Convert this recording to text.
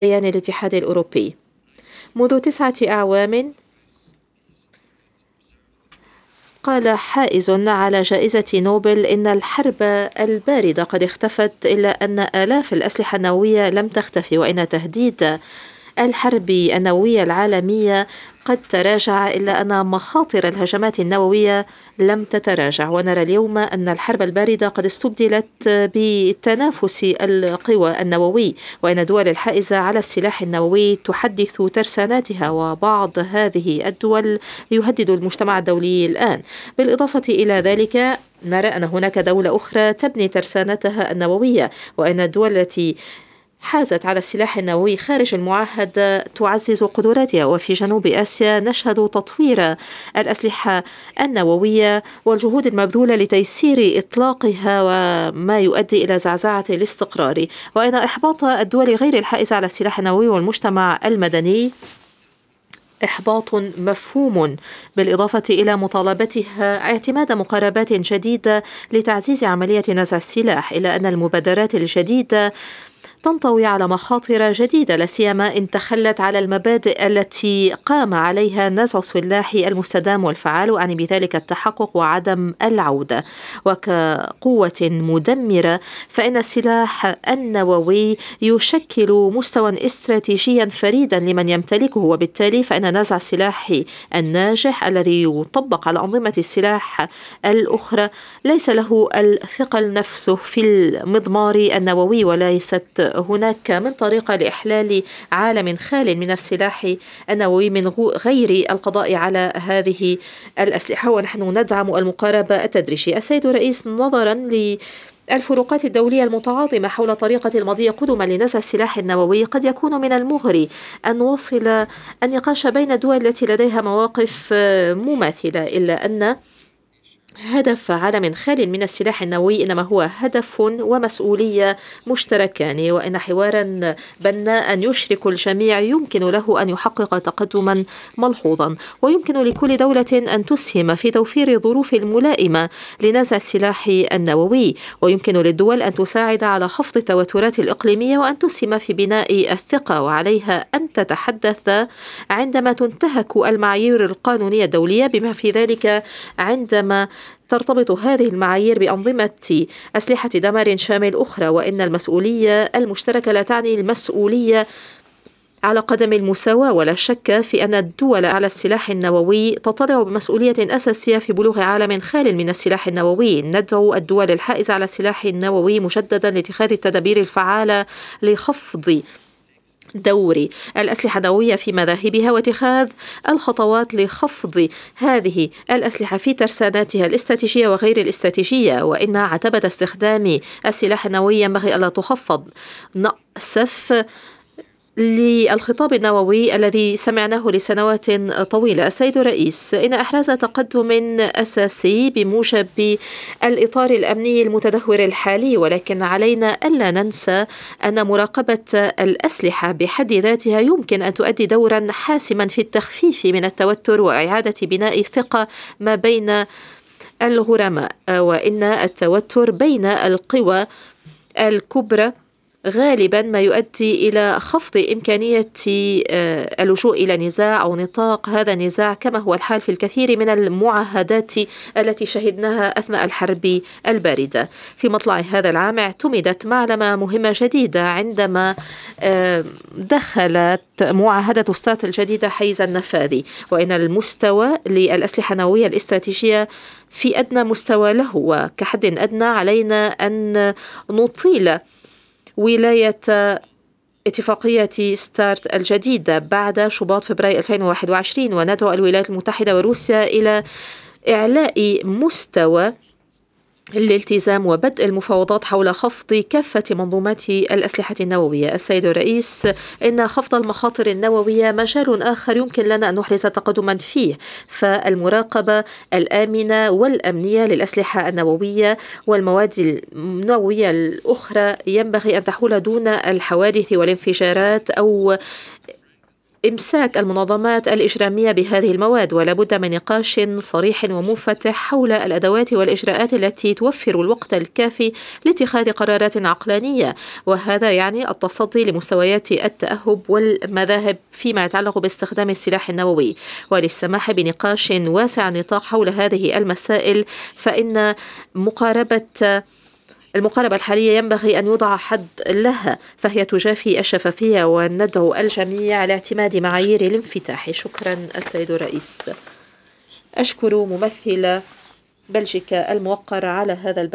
بيان الاتحاد الأوروبي. منذ 9 أعوام قال حائز على جائزة نوبل إن الحرب الباردة قد اختفت، إلا أن آلاف الأسلحة النووية لم تختفي، وإن تهديد الحرب النووية العالمية قد تراجع، إلا أن مخاطر الهجمات النووية لم تتراجع. ونرى اليوم أن الحرب الباردة قد استبدلت بتنافس القوى النووي، وأن الدول الحائزة على السلاح النووي تحدث ترساناتها، وبعض هذه الدول يهدد المجتمع الدولي الآن. بالإضافة إلى ذلك نرى أن هناك دولة أخرى تبني ترسانتها النووية، وأن الدول التي حازت على السلاح النووي خارج المعاهدة تعزز قدراتها. وفي جنوب آسيا نشهد تطوير الأسلحة النووية والجهود المبذولة لتيسير إطلاقها، وما يؤدي إلى زعزعة الاستقرار. وأن إحباط الدول غير الحائزة على السلاح النووي والمجتمع المدني إحباط مفهوم، بالإضافة إلى مطالبتها اعتماد مقاربات جديدة لتعزيز عملية نزع السلاح، إلا أن المبادرات الجديدة تنطوي على مخاطر جديدة، لا سيما إن تخلت على المبادئ التي قام عليها نزع السلاح المستدام والفعال، وأعني بذلك التحقق وعدم العودة. وكقوة مدمرة فإن السلاح النووي يشكل مستوى استراتيجيا فريدا لمن يمتلكه، وبالتالي فإن نزع السلاح الناجح الذي يطبق على أنظمة السلاح الأخرى ليس له الثقل نفسه في المضمار النووي، وليست هناك من طريقة لإحلال عالم خال من السلاح النووي من غير القضاء على هذه الأسلحة. ونحن ندعم المقاربة التدريجية. السيد الرئيس، نظرا الفروقات الدولية المتعاظمة حول طريقة المضي قدما لنزع السلاح النووي، قد يكون من المغري أن نواصل النقاش بين الدول التي لديها مواقف مماثلة، إلا أن هدف عالم خال من السلاح النووي إنما هو هدف ومسؤولية مشتركان، وإن حوارا بناء يشرك الجميع يمكن له أن يحقق تقدما ملحوظا. ويمكن لكل دولة أن تسهم في توفير الظروف الملائمة لنزع السلاح النووي، ويمكن للدول أن تساعد على خفض التوترات الإقليمية وأن تسهم في بناء الثقة. وعليها أن تتحدث عندما تنتهك المعايير القانونية الدولية، بما في ذلك عندما ترتبط هذه المعايير بأنظمة أسلحة دمار شامل أخرى. وإن المسؤولية المشتركة لا تعني المسؤولية على قدم المساواة، ولا شك في أن الدول على السلاح النووي تطلع بمسؤولية أساسية في بلوغ عالم خال من السلاح النووي. ندعو الدول الحائزة على السلاح النووي مجددا لاتخاذ التدابير الفعالة لخفض دور الأسلحة النووية في مذاهبها، واتخاذ الخطوات لخفض هذه الأسلحة في ترساناتها الاستراتيجية وغير الاستراتيجية. وإن عتبة استخدام السلاح النووي ينبغي ألا تخفض. نأسف للخطاب النووي الذي سمعناه لسنوات طويلة. السيد الرئيس، إن إحراز تقدم أساسي بموجب الإطار الأمني المتدهور الحالي، ولكن علينا ألا ننسى أن مراقبة الأسلحة بحد ذاتها يمكن أن تؤدي دورا حاسما في التخفيف من التوتر وإعادة بناء الثقة ما بين الغرماء. وإن التوتر بين القوى الكبرى غالبا ما يؤدي إلى خفض إمكانية اللجوء إلى نزاع أو نطاق هذا النزاع، كما هو الحال في الكثير من المعاهدات التي شهدناها أثناء الحرب الباردة. في مطلع هذا العام اعتمدت معلمة مهمة جديدة عندما دخلت معاهدة ستارت الجديدة حيز النفاذ، وإن المستوى للأسلحة النووية الاستراتيجية في أدنى مستوى له، وكحد أدنى علينا أن نطيل ولاية اتفاقية ستارت الجديدة بعد شباط فبراير 2021، وندعو الولايات المتحدة وروسيا إلى إعلاء مستوى الالتزام وبدء المفاوضات حول خفض كافة منظومات الأسلحة النووية. السيد الرئيس، إن خفض المخاطر النووية مجال آخر يمكن لنا أن نحرز تقدما فيه، فالمراقبة الآمنة والأمنية للأسلحة النووية والمواد النووية الأخرى ينبغي أن تحول دون الحوادث والانفجارات أو إمساك المنظمات الإجرامية بهذه المواد، ولا بد من نقاش صريح ومنفتح حول الأدوات والإجراءات التي توفر الوقت الكافي لاتخاذ قرارات عقلانية، وهذا يعني التصدي لمستويات التأهب والمذاهب فيما يتعلق باستخدام السلاح النووي، وللسماح بنقاش واسع النطاق حول هذه المسائل. فإن مقاربة المقاربة الحالية ينبغي أن يوضع حد لها، فهي تجافي الشفافية، وندعو الجميع لاعتماد معايير الانفتاح. شكرا السيد الرئيس. أشكر ممثل بلجيكا الموقر على هذا البيان.